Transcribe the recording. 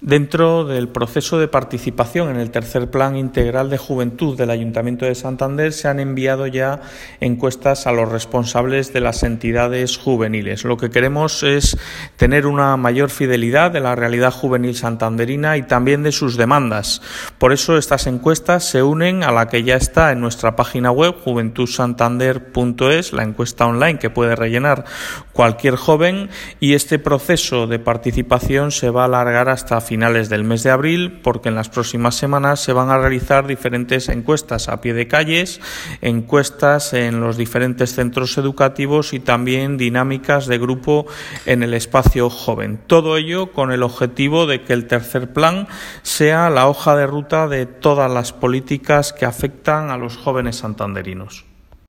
Dentro del proceso de participación en el tercer Plan Integral de Juventud del Ayuntamiento de Santander se han enviado ya encuestas a los responsables de las entidades juveniles. Lo que queremos es tener una mayor fidelidad de la realidad juvenil santanderina y también de sus demandas. Por eso estas encuestas se unen a la que ya está en nuestra página web juventudsantander.es, la encuesta online que puede rellenar cualquier joven, y este proceso de participación se va a alargar hasta finales del mes de abril, porque en las próximas semanas se van a realizar diferentes encuestas a pie de calles, encuestas en los diferentes centros educativos y también dinámicas de grupo en el espacio joven. Todo ello con el objetivo de que el tercer plan sea la hoja de ruta de todas las políticas que afectan a los jóvenes santanderinos.